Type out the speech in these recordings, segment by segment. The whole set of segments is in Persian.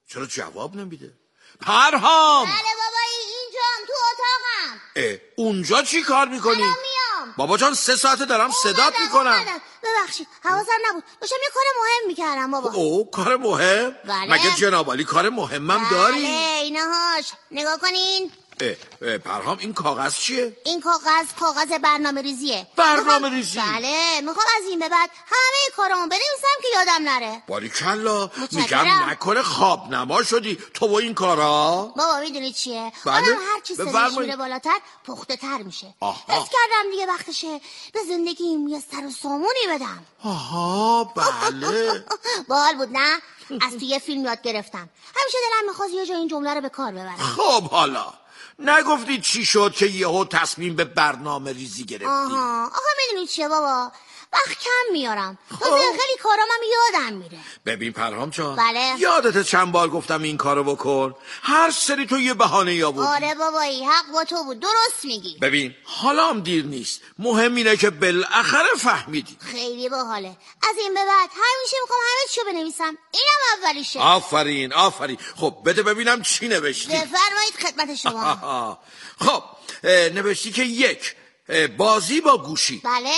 چرا جواب نمیده؟ پرهام. بله بابایی اینجام تو اتاقم. اونجا چی کار میکنی؟ الان میام. بابا جان 3 ساعته دارم صدات میکنم. ببخشید حواسم نبود، داشتم یه کار مهم میکردم بابا. کار مهم؟ بله. مگه جنابالی کار مهمم داری؟ بله اینهاش نگاه کنین. پرهام این کاغذ چیه؟ این کاغذ برنامه ریزیه. برنامه ریزی؟ بله میخوام از این به بعد همه کارامو بنویسم که یادم نره. باریکلا. میگم نکنه خواب نما شدی تو با این کارا؟ بابا میدونی چیه؟ بله؟ آدم هر چی سنش میره بالاتر پخته تر میشه. حس کردم دیگه وقتشه به زندگیم یه سر و سامونی بدم. آها بله. باحال بود نه؟ از توی فیلم یاد گرفتم. همیشه دلم میخواست یه جا این جمله رو به کار ببرم. خب حالا نگفتی چی شد که یهو تصمیم به برنامه ریزی گرفتی؟ آخه میدونی چیه بابا؟ وقت کم میارم. خیلی کارام یادم میره. ببین پرهام جان. بله. یادت چند بار گفتم این کارو بکن؟ هر سری تو یه بهانه آوردی. آره بابایی حق با تو بود، درست میگی. ببین حالا هم دیر نیست، مهم اینه که بالاخره فهمیدی. خیلی باحاله. از این به بعد همیشه میخوام همه چیو بنویسم. اینم اولیشه. آفرین. خب بده ببینم چی نوشتی. بفرمایید خدمت شما. خب نوشتی که 1 بازی با گوشی. بله.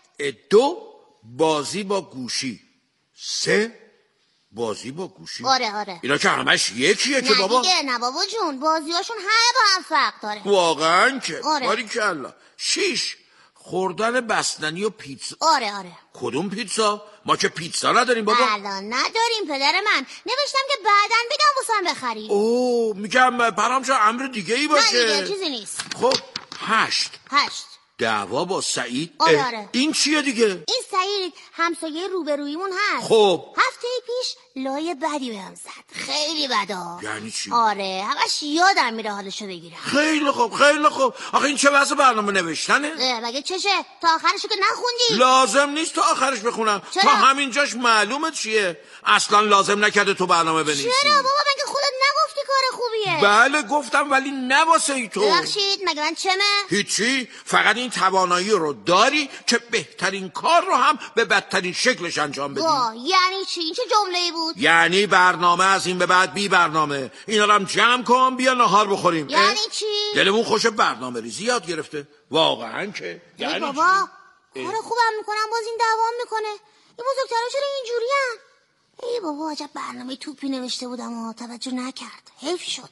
2 بازی با گوشی. 3 بازی با گوشی. آره. اینا که همش یکیه که بابا. نه بابا جون بازیاشون همه با هم فرق داره. واقعا که. آره. باریکلا. 6 خوردن بستنی و پیتزا. آره. کدوم پیتزا؟ ما که پیتزا نداریم بابا. الان نداریم پدر من. نوشتم که بعداً بگم واسم بخرید. میگم پرهام جان امر دیگه ای باشه. نه دیگه چیزی نیست. خب 8 دعوا با سعید. آره. این چیه دیگه؟ این سعید همسایه روبرویمون هست. خب هفته پیش لای بدی بهم زد. خیلی بدا. یعنی چی؟ آره همش یادم میره حالشو بگیرم. خیلی خوب. آخه این چه وضع برنامه نوشتنه؟ مگه چشه؟ تا آخرشو که نخوندی؟ لازم نیست تا آخرش بخونم. چرا؟ تا همینجاش معلومه چیه. اصلا لازم نکرده تو برنامه بنویسی. چرا بابا مگه خودت نگفتی کار خوبیه؟ بله گفتم ولی نه واسه ای تو. ببخشید مگه من چمه؟ هیچی، فقط این توانایی رو داری که بهترین کار رو هم به بدترین شکلش انجام بدی. یعنی چی؟ این چه جمله‌ای بود؟ یعنی برنامه از این به بعد بی برنامه. اینا رو هم جمع کن بیا نهار بخوریم. یعنی چی؟ دلمون خوش برنامه ریزی یاد گرفته. واقعا که. یعنی بابا کار خوبم میکنم باز این دوام میکنه. این بزرگترا چرا اینجورین؟ ای بابا عجب برنامه توپی نوشته بودم و توجه نکرد. حیف شد.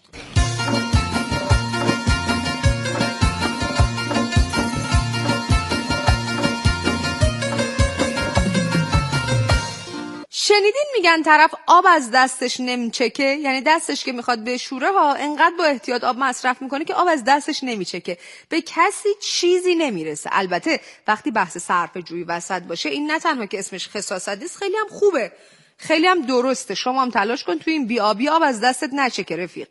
شنیدین میگن طرف آب از دستش نمیچکه؟ یعنی دستش که میخواد بشوره ها انقدر با احتیاط آب مصرف میکنه که آب از دستش نمیچکه، به کسی چیزی نمیرسه. البته وقتی بحث صرفه‌جویی وسط باشه این نه تنها که اسمش خساست نیست، خیلی هم خوبه، خیلی هم درسته. شما هم تلاش کن تو این بی‌آبی آب از دستت نچکه رفیق.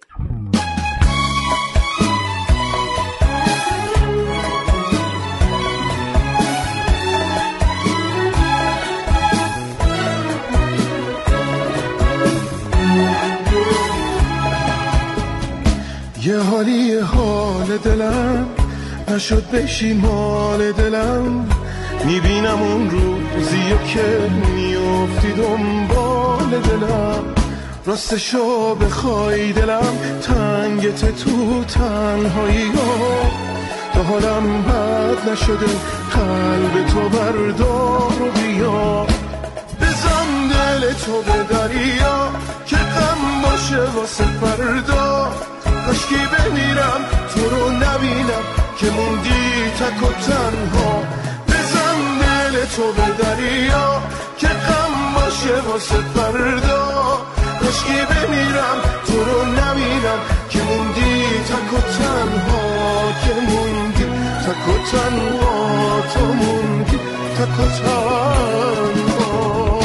یه حال دلم نشد بشی مال دلم، میبینم اون روزیو که میافتی دنبال دلم، راستشو بخوای دلم تنگت تو تنهایی ها، تا حالم بد نشده قلب تو بردار و بیا، بزن دل تو به دریا که غم باشه واسه فردا، کاشکی بمیرم تو رو نبینم که موندی تک و تنها، بزن دل تو به دریا که غم باشه واسه فردا، کاشکی بمیرم تو رو نبینم که موندی تک و تنها، که موندی تک و تنها، تو موندی تک و تنها.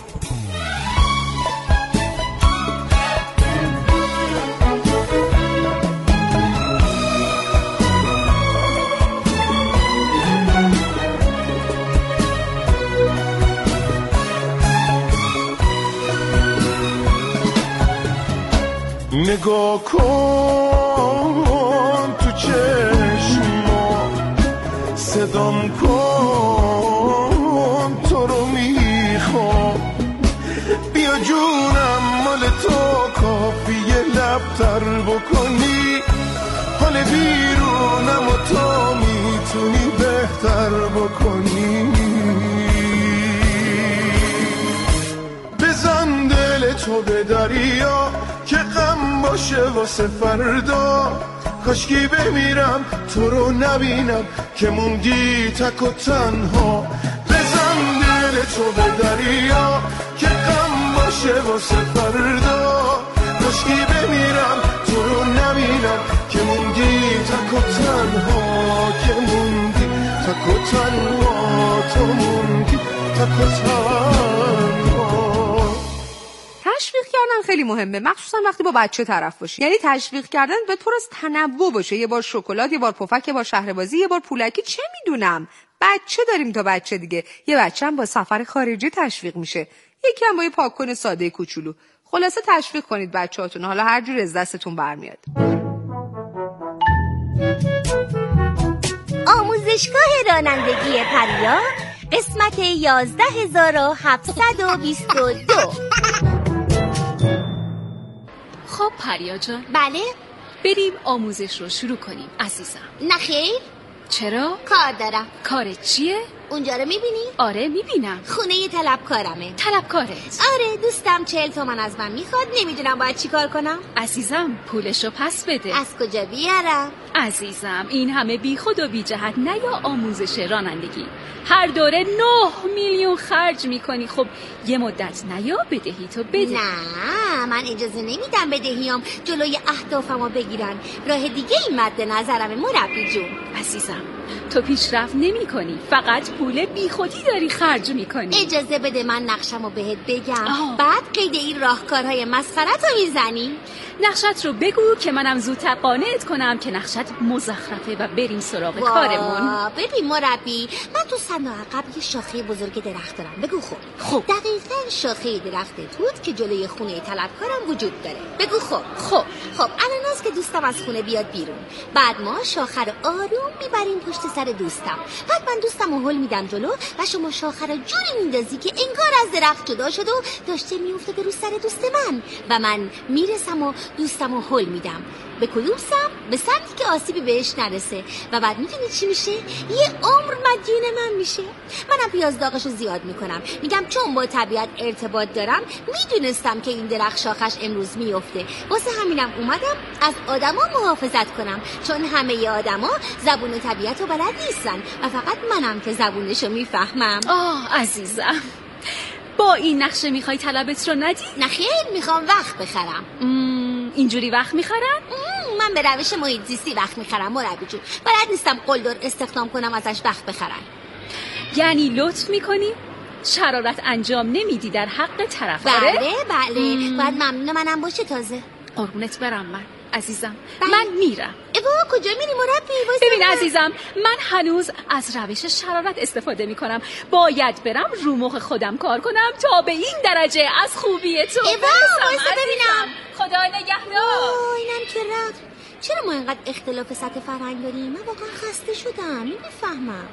نگاه کن تو چشما، صدام کن تو رو میخوام، بیا جونم مال تو کافیه، بهتر بکنی، حال بیرونم و تو میتونی بهتر بکنی. بزن دل تو به دریا که غم باشه واسه فردا، کاشکی بمیرم تو رو نبینم که موندی تک و تنها. بزن دل تو به دریا که غم باشه واسه فردا، کاشکی بمیرم تو رو نبینم که موندی تک و تنها، که موندی تک و تنها، تو موندی تک و تنها. تشویق کردن خیلی مهمه، مخصوصا وقتی با بچه طرف باشی. یعنی تشویق کردن به پر از تنوع باشه، یه بار شکلات، یه بار پفک، یه بار شهربازی، یه بار پولکی، چه میدونم. بچه داریم تا بچه دیگه. یه بچه هم با سفر خارجی تشویق میشه، یکی هم با یه پاکن ساده کوچولو. خلاصه تشویق کنید بچه‌هاتون، حالا هر جور از دستتون برمیاد. آموزشگاه رانندگی پریا، قسمت 11722. خب پریا جان، بله؟ بریم آموزش رو شروع کنیم عزیزم. نه خیر، چرا؟ کار دارم. کارت چیه؟ اونجا رو میبینی؟ آره میبینم. خونه طلبکارمه. طلبکارت؟ آره، دوستم 40 تومن از من میخواد، نمیدونم باید چی کار کنم. عزیزم پولشو پس بده. از کجا بیارم؟ عزیزم این همه بی خود و بی جهت نیا آموزش رانندگی. هر دوره 9 میلیون خرج میکنی، خب یه مدت نیا بدهی تو بده. نه، من اجازه نمیدم بدهیام جلوی اهدافمو بگیرن. راه دیگه این مد نظرمه مربی جون. عزیزم تو پیشرفت نمی کنی، فقط پول بی خودی داری خرج میکنی. اجازه بده من نقشمو بهت بگم. بعد قید این راهکارهای مسخره‌تو میزنی. نقشت رو بگو که منم زودتر قانعت کنم که نقشت مزخرفه و بریم سراغ کارمون. ببین مربی، من تو صندوق عقب یه شاخه بزرگ درخت دارم. بگو خب دقیقاً شاخه درخت توت که جلوی خونه طلبکارم وجود داره. بگو خب الان که دوستم از خونه بیاد بیرون، بعد ما شاخه رو آروم میبریم پشت سر دوستم. بعد من دوستم رو هل میدم جلو و شما شاخه رو جوری میندازی که انگار از درخت جدا شد و داشته میافتاده رو سر دوست من و من میرسم و دوستم رو هل میدم به کدوم سمت؟ به سمتی که آسیبی بهش نرسه. و بعد میدونی چی میشه؟ یه عمر مدیون من میشه. منم پیاز داغشو زیاد میکنم، میگم چون با طبیعت ارتباط دارم میدونستم که این درخت شاخش امروز میفته، واسه همینم اومدم از آدما محافظت کنم، چون همه آدما زبون طبیعت رو بلد نیستن و فقط منم که زبونشو میفهمم. عزیزم با این نقشه میخوای طلبت رو ندی؟ نه خیر، میخوام وقت بخرم. اینجوری وقت میخرم؟ من به روش محیط زیستی وقت میخرم مربی جون. بلد نیستم قلدر استخدام کنم ازش وقت بخرم. یعنی لطف میکنی؟ شرارت انجام نمیدی در حق طرف؟ بله باید ممنون منم باشه. تازه قربونت برم من عزیزم. من میرم. کجا میری مربی؟ ببین عزیزم، من هنوز از روش شرارت استفاده میکنم. باید برم رو مخ خودم کار کنم تا به این درجه از خوبی تو برسم. ببینم. خدا نگهدار. اینم که رفت. چرا ما اینقدر اختلاف سطح فرهنگ داریم؟ من واقعا خسته شدم، نمیفهمم.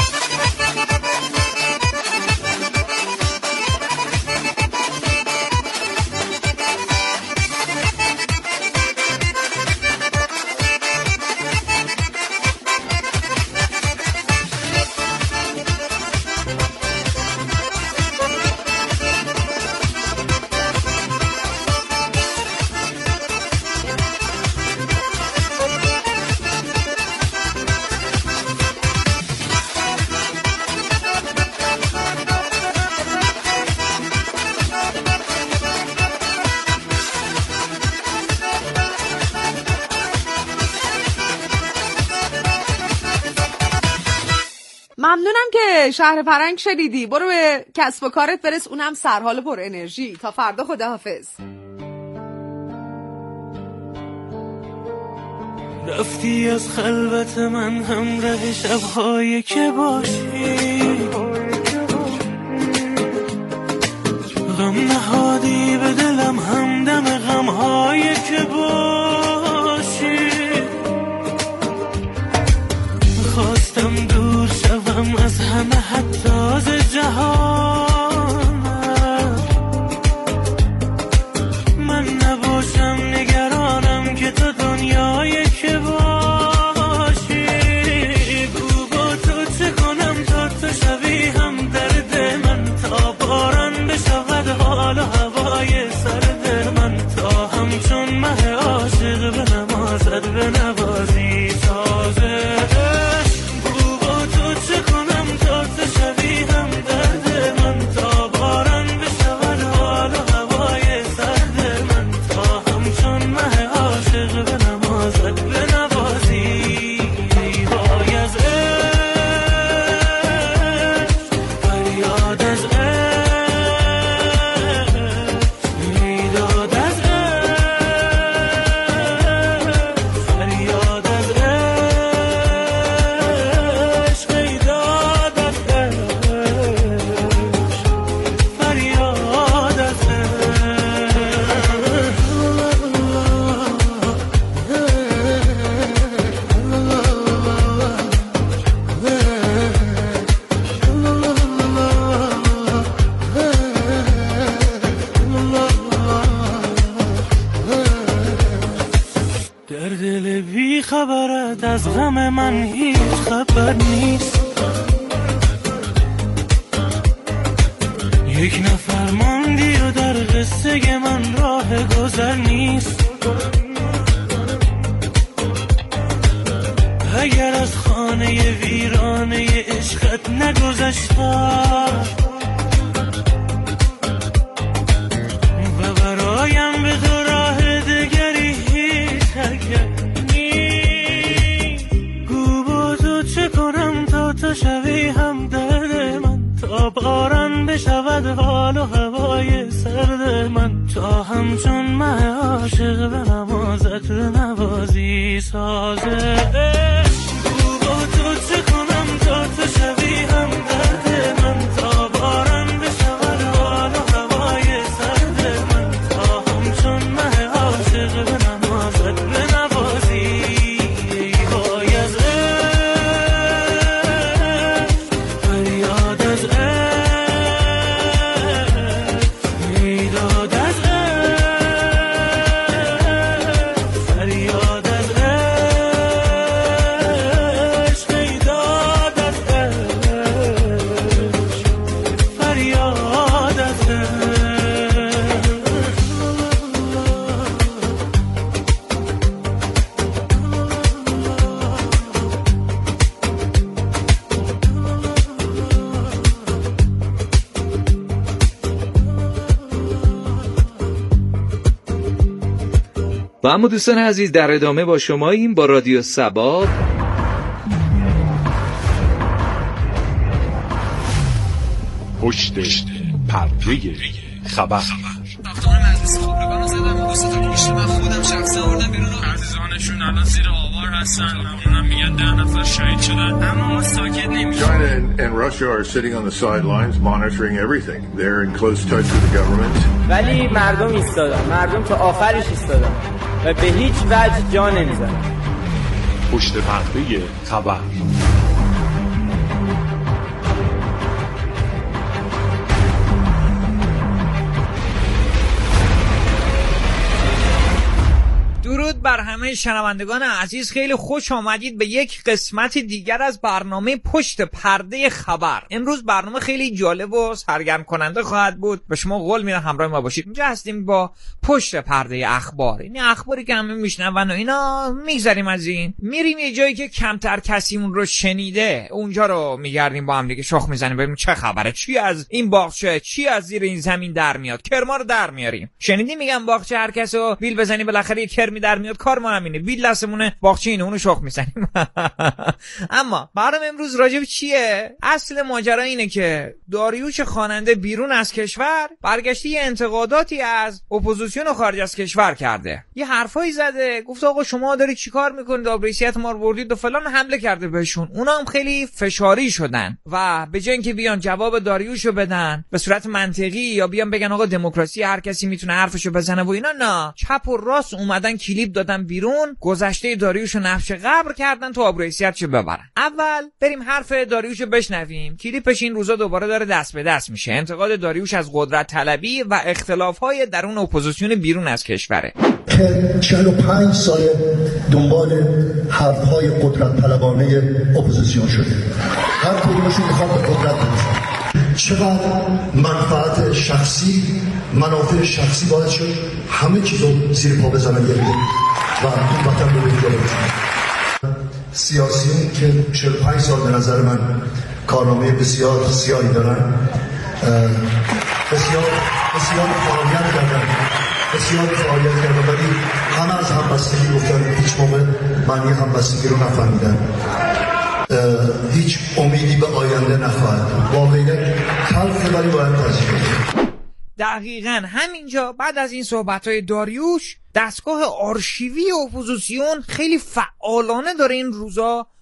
ممنونم که شهر فرنگ شدیدی. برو به کسب و کارت برس، اونم سرحال پر انرژی. تا فردا، خداحافظ. رفتی از خلوت من همراه شب‌هایی که باشی، غم نهادی به دلم همدم غم‌هایی که باشی. خواستم دور شوم از همه حتی از جهان، من نباشم نگرانم دل بی خبرت از غم من هیچ خبر نیست. یک نفر ماندی و در قصه من راه گذر نیست. اگر از خانه ویرانه عشقت نگذشتم و برایم به تو راه دگری هیچ اگر نیست. گو با تو چه کنم تا تو شوی هم درد من، تا باران بشود حال و هوای سرد من، تا همچون مه عاشق به نمازت نوازی سازه. گو با تو چه کنم تا تو شوی هم درد من، تا باران بشود حال و هوای سرد من، تا همچون مه عاشق به نمازت نوازی. های از فریاد از و اما دوستان عزیز در ادامه با شماییم با رادیو سباب. پشت پرده خبر. رفتار مجلس خبرگان رو زدم، دوستان گوشت من خودم شخصا آوردم بیرون. عزیزانشون الان زیر آوار هستن، اونم میگن 10 نفر شهید شدن، اما ما ساکت نمیشیم. China and Russia are sitting on the sidelines monitoring everything. They're in close touch with the government. ولی مردم ایستادن، مردم تا آخرش ایستادن و به هیچ وجه جا نمیزنن. پشت پرده خبر. درود بر همه شنوندگان عزیز، خیلی خوش آمدید به یک قسمت دیگر از برنامه پشت پرده خبر. امروز برنامه خیلی جالب و سرگرم کننده خواهد بود. به شما قول میدم همراه ما باشید. اینجا هستیم با پشت پرده اخبار. این اخباری که همه میشنون و اینا میگذاریم از این، میریم یه جایی که کمتر کسی اون رو شنیده، اونجا رو میگردیم با هم دیگه شخ میزنیم ببینیم چه خبره، چی از این باغچه، چی از زیر این زمین در میاد، کرما رو در میاریم. شنیدی میگم باغچه هر کسو بیل بزنی بالاخره یه کرمی در میاد. کار ما همینه، بیل دستمونه، باغچه اینه، اونو شخ میزنیم. اما برنامه امروز راجع به چیه؟ اصل ماجرا اینه که داریوش خواننده بیرون از کشور برگشته یه انتقاداتی از اپوزیسیون خارج از کشور کرده، یه حرفایی زده، گفت آقا شما دارید چیکار میکنید، آبروریت ما رو بردید و فلان، حمله کرده بهشون. اونا هم خیلی فشاری شدن و به جای اینکه بیان جواب داریوشو بدن به صورت منطقی یا بیان بگن آقا دموکراسی هر کسی میتونه حرفشو بزنه و اینا، نه، چپ و راست اومدن کلیپ دادن بیرون، گذشته داریوشو نفش قبر کردن تو آبروریتشو ببرن. اول بریم حرف داریوشو بشنویم. کلیپش این روزا دوباره داره دست به دست میشه. انتقاد داریوش از قدرت طلبی و اختلاف‌های درون اپوزیسیون بیرون از کشوره که 45 سال دنبال حرف‌های قدرت طلبانه اپوزیسیون شده. هر کدومشون میخواد به قدرت برسن. چقدر منفعت شخصی، منافع شخصی باعث شد همه چیزو زیر پا بزنن و این وطن رو بگیره بزنن. سیاسیون که 45 سال به نظر من کارنامه بسیار سیاهی دارن، بسیار فعالیت کردن، ولی همه از همبستگی گفتن، هیچ موقع معنی همبستگی رو نفهمیدن، هیچ امیدی به آینده نخواهد. واقعیت تلخه ولی باید پذیرفت. دقیقاً همینجا بعد از این صحبت‌های داریوش، دستگاه آرشیوی اپوزیسیون خیلی فعالانه داره این روزا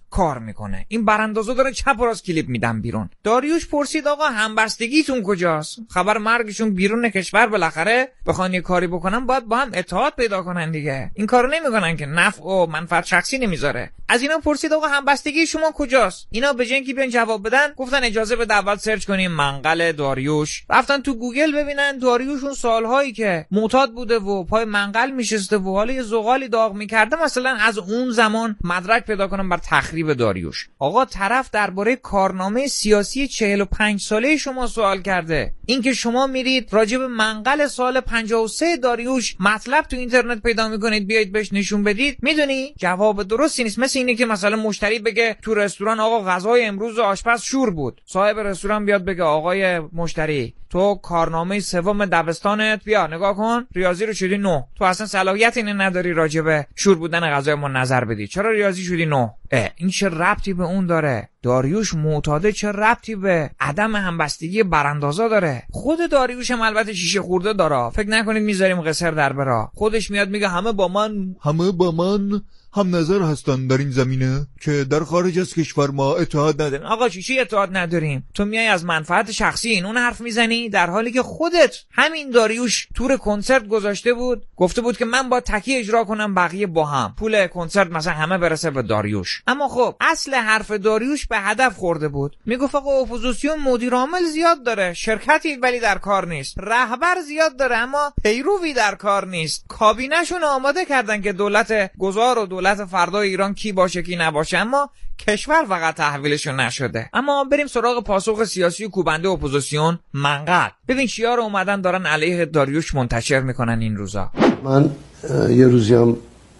کار میکنه. این براندازا داره چپ و راست کلیپ میدن بیرون. داریوش پرسید آقا همبستگیتون کجاست؟ خبر مرگشون بیرون کشور، بالاخره بخوان یه کاری بکنن باید با هم اتحاد پیدا کنن دیگه. این کارو نمیکنن که نفع و منفعت شخصی نمیذاره. از اینا پرسید آقا همبستگی شما کجاست؟ اینا به جای اینکه بیان جواب بدن گفتن اجازه بده اول سرچ کنیم منقل داریوش. رفتن تو گوگل ببینن داریوش اون سالهایی که معتاد بوده و پای منقل میشسته و حالا یه زغالی داغ میکرده مثلا از اون زمان مدرک پیدا کنن بر تخریب داریوش. آقا طرف درباره کارنامه سیاسی 45 ساله شما سوال کرده. اینکه شما میرید راجع به منقل سال 53 داریوش مطلب تو اینترنت پیدا میکنید بیایید بهش نشون بدید، میدونی جواب درستی نیست. مثل اینه که مثلا مشتری بگه تو رستوران آقا غذای امروز آشپز شور بود، صاحب رستوران بیاد بگه آقای مشتری تو کارنامه سوم دبستانت بیا نگاه کن ریاضی رو شدی 9، تو اصلا صلاحیت اینو نداری راجع به شور بودن غذای ما نظر بدی، چرا ریاضی شدی 9؟ این چه ربطی به اون داره؟ داریوش معتاده چه ربطی به عدم همبستگی براندازا داره؟ خود داریوش هم البته شیشه خورده داره، فکر نکنید میذاریم قصر در برا. خودش میاد میگه همه با من هم نظر هستن در این زمینه که در خارج از کشور ما اتحاد نداریم. آقا چی اتحاد نداریم؟ تو میای از منفعت شخصی اینون حرف میزنی، در حالی که خودت همین داریوش تور کنسرت گذاشته بود، گفته بود که من با تکی اجرا کنم بقیه با هم، پول کنسرت مثلا همه برسه به داریوش. اما خب اصل حرف داریوش به هدف خورده بود. میگفت آقا اپوزیسیون مدیر عامل زیاد داره، شرکتی ولی در کار نیست، رهبر زیاد داره اما پیروی در کار نیست. کابینه‌شون آماده کردن که دولت گذار و دولت فردا ایران کی باشه کی نباشه، اما کشور فقط تحویلشون نشده. اما بریم سراغ پاسخ سیاسی و کوبنده اپوزیسیون منقل. ببین چیا رو اومدن دارن علیه داریوش منتشر میکنن این روزا. من یه روزی هم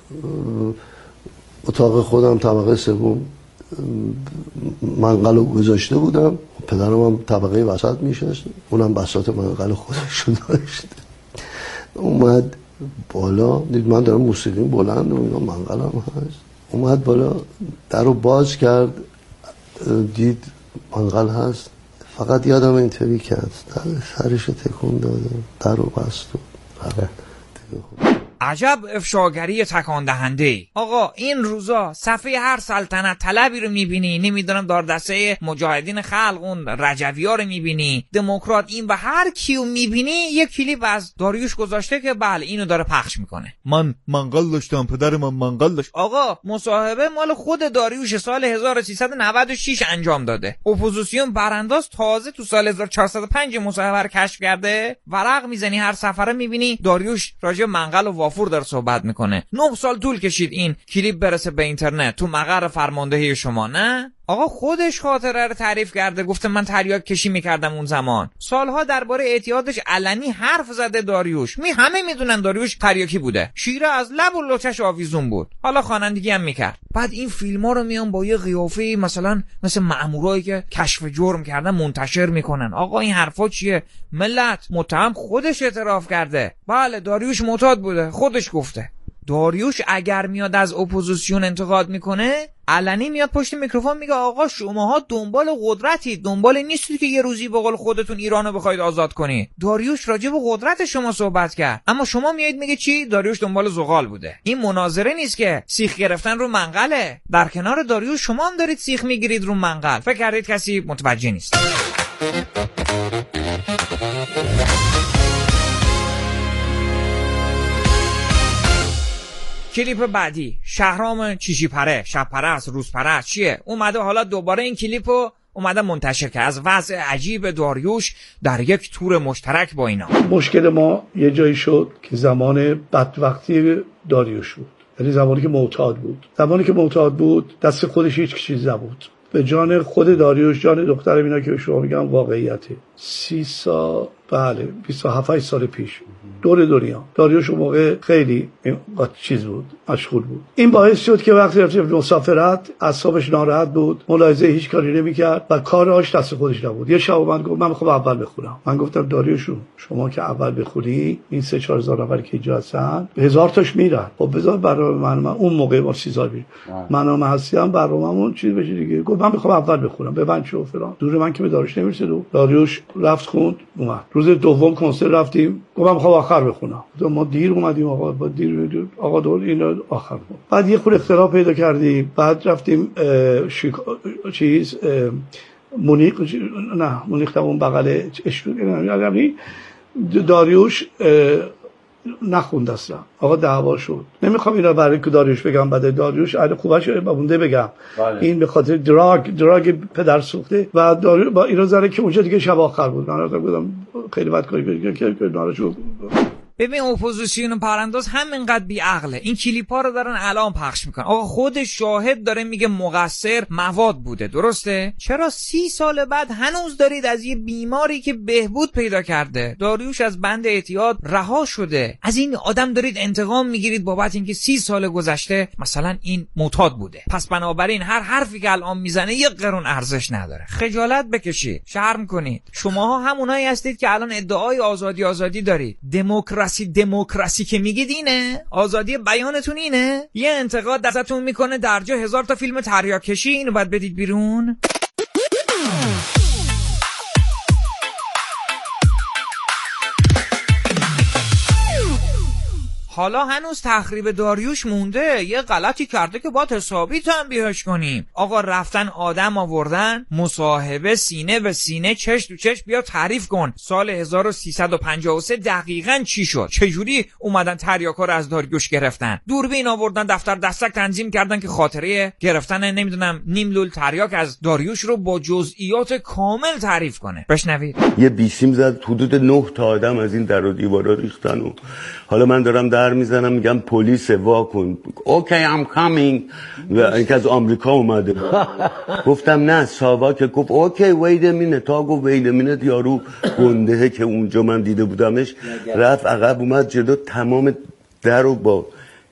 اتاق خودم طبقه سوم منقل رو گذاشته بودم، پدرم هم طبقه وسط میشست، اونم بساط منقل خودش رو داشت. اومد بالا دید من دارم موسیقی بلند و اینا منقلم هست، اومد بالا در رو باز کرد دید منقل هست، فقط یادم اینطوری کرد سرش تکون داده در رو بست و عجب افشاگری تکان دهنده. آقا این روزا صفحه هر سلطنت طلبی رو میبینی، نمیدونم دار دسته مجاهدین خلق اون رجوی ها رو میبینی، دموکرات این و هر کیو میبینی یک کلیپ از داریوش گذاشته که بله اینو داره پخش میکنه. من منقل داشتم، پدر من منقل داشت. آقا مصاحبه مال خود داریوش سال 1396 انجام داده. اپوزیسیون برانداز تازه تو سال 1405 مصاحبه رو کشف کرده. ورق میزنی هر سفره میبینی داریوش راجع منقل و وافور در صحبت میکنه. 9 سال طول کشید این کلیپ برسه به اینترنت تو مقر فرماندهی شما، نه؟ آقا خودش خاطره رو تعریف کرده، گفته من تریاک کشی میکردم اون زمان. سالها درباره اعتیادش علنی حرف زده داریوش. همه میدونن داریوش تریاکی بوده، شیره از لب و لوچش آویزون بود، حالا خوانندگی هم میکرد. بعد این فیلم‌ها رو میان با یه قیافه مثلا مثل مأمورایی که کشف جرم کردن منتشر میکنن. آقا این حرفا چیه؟ ملت متهم خودش اعتراف کرده. بله داریوش معتاد بوده، خودش گفته. داریوش اگر میاد از اپوزیسیون انتقاد میکنه علنی میاد پشت میکروفون میگه آقا شماها دنبال قدرتید، دنبال نیستید که یه روزی به قول خودتون ایرانو بخواید آزاد کنید. داریوش راجع به قدرت شما صحبت کرد، اما شما میایید میگه چی؟ داریوش دنبال زغال بوده. این مناظره نیست که سیخ گرفتن رو منقله. در کنار داریوش شما هم دارید سیخ میگیرید رو منقل. فکر کردید کسی متوجه نیست؟ کلیپ بعدی شهرام چیشی پره، شب پرست، روز پرست چیه؟ اومده حالا دوباره این کلیپو اومده منتشر که از وضع عجیب داریوش در یک تور مشترک با اینا. مشکل ما یه جایی شد که زمان بدوقتی داریوش بود، یعنی زمانی که معتاد بود. زمانی که معتاد بود دست خودش هیچ چیز نبود، به جان خود داریوش، جان دخترم، اینا که به شما میگم واقعیته. 30 سال بله 27 سال پیش دور دنیا داریوش اون موقع خیلی چیز بود، مشغول بود. این باعث شد که وقتی رفت مسافرت اعصابش ناراحت بود، ملاحظه هیچ کاری نمیکرد و کارش دست خودش نبود. یه شب من گفت من میخوام اول بخونم. من گفتم داریوش شما که اول بخونی این 3-4 هزار نفر که اینجا هستن 1000 تاش میرن، خب بذار برنامه من اون موقع با 30 سال پیش منم هستم برنامه‌مون چیز بشه دیگه. گفت من میخوام اول بخونم ببند شو فلان. دور من که به داریوش نمیرسید. داریوش رفت خوند اومد. روز دوم کنسرت رفتیم، گفت من میخوام آخر بخونم. ما دیر اومدیم آقا، با دیر آقا دور اینا آخر بود. بعد یه خورده اختلاف پیدا کردیم، بعد رفتیم مونیخ تا اون بغل داریوش نخوند اصلا. آقا دعوا شد. نمیخوام اینا برای که داریوش بگم، بعد داریوش علی خوبش بابونده بگم. این به خاطر دراگ پدر سوخته و داریوش با اینا زره که اونجا دیگه شب آخر بود. من گفتم خیلی بد کاری که ناراضی. ببین اپوزیسیون پرنداز همینقدر بیعقله. این کلیپا رو دارن الان پخش میکنن. آقا خود شاهد داره میگه مقصر مواد بوده، درسته؟ چرا 30 سال بعد هنوز دارید از یه بیماری که بهبود پیدا کرده، داریوش از بند اعتیاد رها شده، از این آدم دارید انتقام میگیرید بابت اینکه 30 سال گذشته مثلا این معتاد بوده؟ پس بنابراین هر حرفی که الان میزنه یه قرون ارزش نداره. خجالت بکشید، شرم کنید. شماها همونایی هستید که الان ادعای آزادی دارید. دموکراسی که میگید اینه؟ آزادی بیانتون اینه؟ یه انتقاد ازتون میکنه در جا 1000 تا فیلم تریاکشی، اینو باید بدید بیرون؟ حالا هنوز تخریب داریوش مونده. یه غلطی کرده که باید حسابی تنبیهش کنیم. آقا رفتن آدم آوردن، مصاحبه سینه به سینه، چش تو چش، بیا تعریف کن سال 1353 دقیقاً چی شد، چجوری اومدن تریاکا رو از داریوش گرفتن، دوربین آوردن، دفتر دستک تنظیم کردن که خاطره گرفتن نمیدونم نیم لول تریاک از داریوش رو با جزئیات کامل تعریف کنه. بشنوید. یه بیسیم زد، حدود 9 تا آدم از این در و دیوارا ریختن و حالا من دارم در میزنم میگم پلیس واکن، اوکی ام کامینگ، و اینکه از آمریکا اومده. گفتم نه ساواک. گفت اوکی وید مینت. تا گفت وید مینت یارو گندهه که اونجا من دیده بودمش رفت عقب اومد جلو، تمام در رو با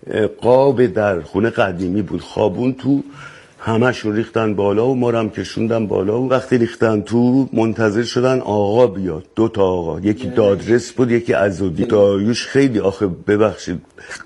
قاب در خونه قدیمی بود خوابون تو، همشون ریختن بالا و ما رو هم کشوندن بالا و وقتی ریختن تو منتظر شدن آقا بیاد. 2 تا آقا، یکی دادرس بود یکی عزادی. داریوش خیلی آخه ببخشید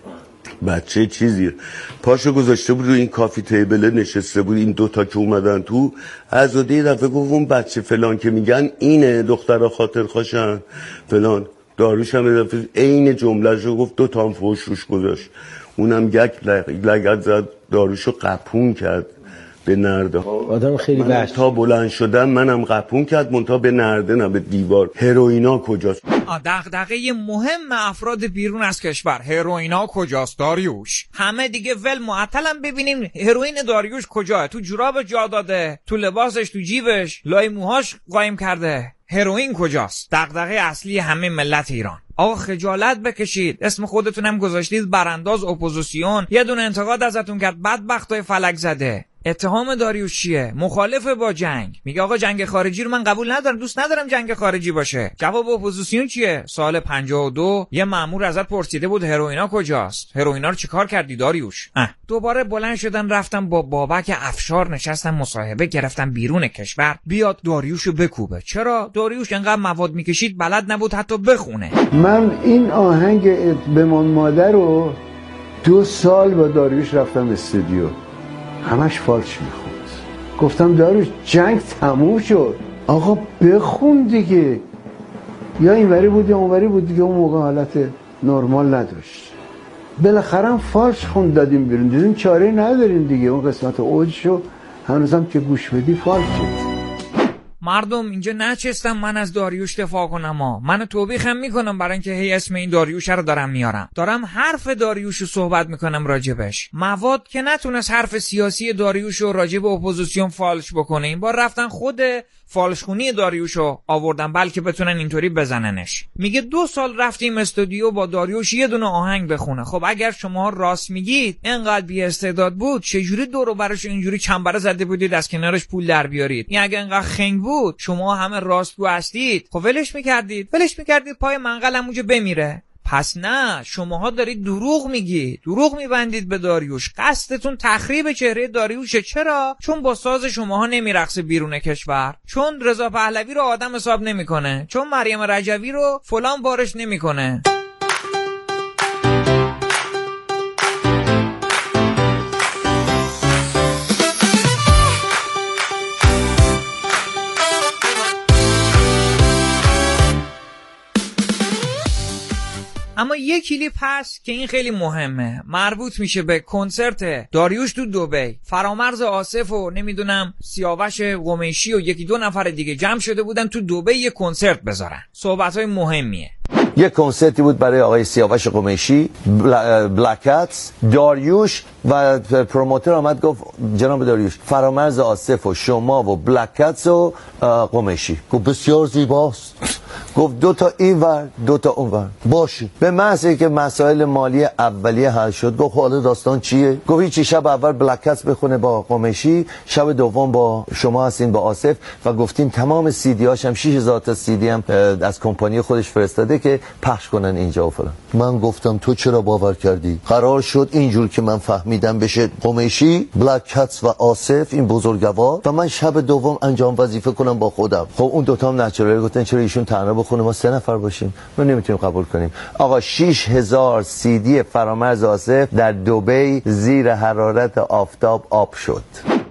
بچه چیزیه، پاشو گذاشته بود رو این کافی تیبله نشسته بود. این 2 تا که اومدن تو، عزادی دفعه گفت اون بچه فلان که میگن اینه دخترها خاطر خوشن فلان. داریوش هم دفعه عین جمله‌شو گفت، 2 تا هم فوش روش گذاشت. اونم یک لگد زد، داریوشو قپون کرد به نرده. آدم خیلی وحش. تا بلند شدم منم قپون کرد، منتها به نرده نه به دیوار. هروئینا کجاست؟ دغدغه مهم افراد بیرون از کشور، هروئینا کجاست داریوش؟ همه دیگه ول معطلم ببینیم هروئین داریوش کجاه؟ تو جوراب جا داده، تو لباسش، تو جیبش، لای موهاش قایم کرده. هروئین کجاست؟ دغدغه اصلی همه ملت ایران. آقا خجالت بکشید. اسم خودتونم گذاشتید برانداز اپوزیسیون، یه دونه انتقاد ازتون کرد، بدبختای فلک زده. اتهام داریوش چیه؟ مخالف با جنگ، میگه آقا جنگ خارجی رو من قبول ندارم، دوست ندارم جنگ خارجی باشه. جواب اپوزیسیون چیه؟ سال 52 یه مأمور ازت پرسیده بود هروئینا کجاست؟ هروئینا رو چیکار کردی داریوش؟ دوباره بلند شدن رفتن با بابک افشار نشستن مصاحبه گرفتن بیرون کشور بیاد داریوشو بکوبه. چرا؟ داریوش انقدر مواد میکشید بلد نبود حتی بخونه. من این آهنگ بمان مادر رو 2 سال با داریوش رفتم استودیو، همش فالش میخوند. گفتم داریوش جنگ تموم شد، آقا بخون دیگه. یا اینوری بود یا اونوری بود دیگه، اون موقع حالت نرمال نداشت. بالاخره فالش خوند دادیم بیرون، دیدیم چاره نداریم دیگه. اون قسمت اوجشو هنوزم که گوش بدی فالش شد. مردم اینجا نچستم من از داریوش دفاع کنم من توبیخم میکنم برای اینکه هی اسم این داریوش رو دارم میارم، دارم حرف داریوش رو صحبت میکنم راجبش. مواد که نتونست حرف سیاسی داریوش رو راجب اپوزیسیون فالش بکنه، این بار رفتن خود فالشخونی داریوش رو آوردن بلکه بتونن اینطوری بزننش. میگه 2 سال رفتیم استودیو با داریوش یه دونه آهنگ بخونه. خب اگر شما راست میگید اینقدر بی استعداد بود، چجوری دور و برش اینجوری چنبره زده بودید از کنارش پول در بیارید؟ این اگه اینقدر خنگ بود، شما همه راستگو هستید، خب ولش میکردید پای منقل همونجا بمیره. پس نه، شماها دارید دروغ میگید، دروغ میبندید به داریوش. قصدتون تخریب چهره داریوشه. چرا؟ چون با ساز شماها نمیرقصه بیرون کشور، چون رضا پهلوی رو آدم حساب نمیکنه، چون مریم رجوی رو فلان بارش نمیکنه. یه کلیپ هست که این خیلی مهمه، مربوط میشه به کنسرت داریوش تو دبی. فرامرز آصف و نمیدونم سیاوش قمیشی و یکی دو نفر دیگه جمع شده بودن تو دبی یه کنسرت بذارن. صحبت‌های مهمیه. یک کنسرتی بود برای آقای سیاوش قمیشی، بلکتس، داریوش و پروموتر آمد گفت جناب داریوش فرامرز آصف و شما و بلکتس و قمیشی. گفت بسیار زیباست. گفت دو تا این ور دو تا اون ور باشه. به محض اینکه مسائل مالی اولیه حل شد گفت حالا داستان چیه؟ گفت هیچی، شب اول بلکتس بخونه با قمیشی، شب دوم با شما هستین با آصف و گفتین تمام سی دی هاش هم 6000 تا سی دی هم از کمپانی خودش فرستاده که پخش کنن اینجا و فلان. من گفتم تو چرا باور کردی؟ قرار شد اینجور که من فهمیدم بشه قمیشی، بلکتس و آصف این بزرگوار و من شب دوم انجام وظیفه کنم با خودم. خب اون دوتا هم نچرال گفتن چرا ایشون تنها بخونه ما 3 نفر باشیم؟ ما نمیتونیم قبول کنیم. آقا 6000 سی دی فرامرز آصف در دبی زیر حرارت آفتاب آب شد.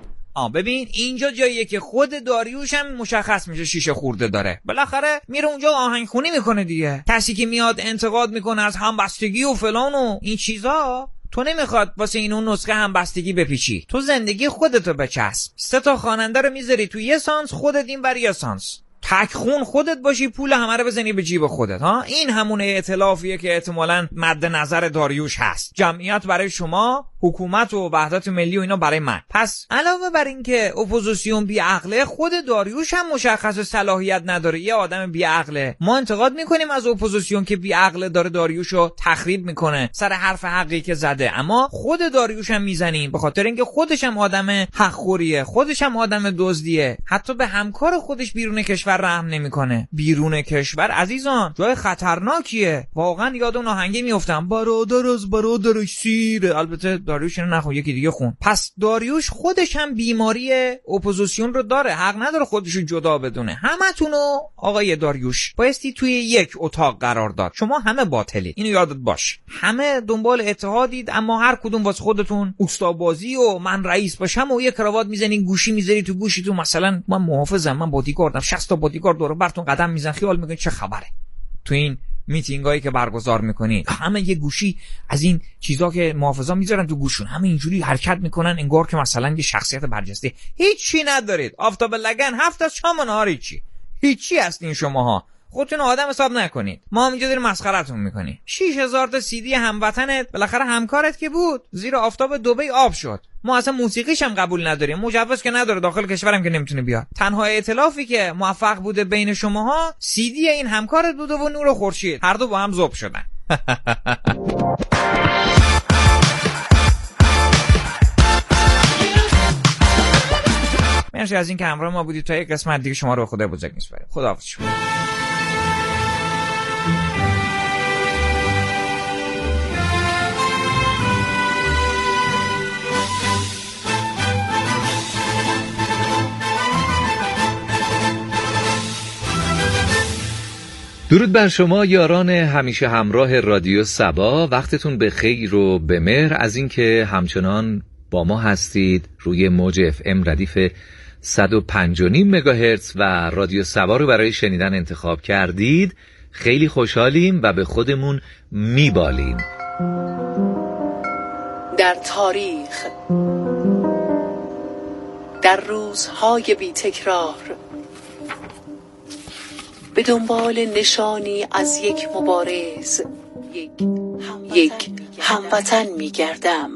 ببین اینجا جاییه که خود داریوش هم مشخص میشه شیشه خورده داره. بالاخره میره اونجا آهنگ خونی میکنه دیگه. کسی که میاد انتقاد میکنه از همبستگی و فلان و این چیزا، تو نمیخواد واسه این اون نسخه همبستگی بپیچی. تو زندگی خودتو بچسب. 3 تا خواننده رو میذاری تو یه سانس، خودت این بر یه سانس. تک خون خودت باشی، پول همه رو بزنی به جیب خودت. این همون ائتلافیه که احتمالاً مد نظر داریوش هست. جمعیت برای شما، حکومت و وحدت ملی و اینا برای من. پس علاوه بر این که اپوزیسیون بیعقله، خود داریوش هم مشخص صلاحیت نداره، یه آدم بیعقله. ما انتقاد میکنیم از اپوزیسیون که بیعقله داره داریوشو تخریب میکنه سر حرف حقی که زده، اما خود داریوش هم میزنیم به خاطر اینکه خودش هم آدم حقخوریه، خودش هم آدم دزدیه، حتی به همکار خودش بیرون کشور رحم نمیکنه. بیرون کشور عزیزان جای خطرناکیه. واقعا یاد اون آهنگی میافتم، برادر از برادرش سیره. البته داریوش اینو نخون، یکی دیگه خون. پس داریوش خودش هم بیماری اپوزیسیون رو داره، حق نداره خودشو جدا بدونه. همتونو آقای داریوش بایستی توی یک اتاق قرار داد. شما همه باطلید، اینو یادت باش. همه دنبال اتحادید، اما هر کدوم واسه خودتون اوستابازی و من رئیس باشم و یه کراوات میزنین، گوشی میذاری تو گوشیتون، مثلا من محافظم، من بادیگاردم، 60 تا بادیگارد دور براتون قدم میزنن، خیال میکنین چه خبره. تو این میتینگایی که برگزار میکنی همه یه گوشی از این چیزا که محافظا میذارن تو گوشون، همه اینجوری حرکت میکنن انگار که مثلا یه شخصیت برجسته. هیچی ندارید. آفتاب لگن 7 از شام و نهار هیچی هستین شماها. خودتون آدم حساب نکنید. ما هم اینجا داریم مسخره‌تون میکنیم. 6000 تا سی دی هموطنت، بالاخره همکارت که بود، زیر آفتاب دبی آب شد. ما اصلا موسیقیش هم قبول نداریم، مجوز که نداره، داخل کشورم که نمیتونه بیاد. تنها ائتلافی که موفق بوده بین شماها سی دی این همکارت بوده و نور خورشید، هر دو با هم ذوب شدن. مرسی از این که همراه ما بودید. تا یک قسمت دیگه شما رو به خدا بزرگ میسپاریم. خداحافظ شما. درود بر شما یاران همیشه همراه رادیو صبا. وقتتون به خیر و به مهر از اینکه همچنان با ما هستید روی موج FM ردیف 105.5 مگاهرتز و رادیو صبا رو برای شنیدن انتخاب کردید. خیلی خوشحالیم و به خودمون میبالیم. در تاریخ، در روزهای بی تکرار، به دنبال نشانی از یک مبارز، یک هموطن می گردم.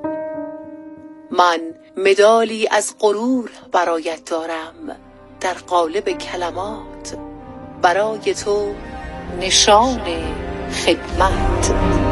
من مدالی از غرور برایت دارم، در قالب کلمات برای تو نشان خدمت.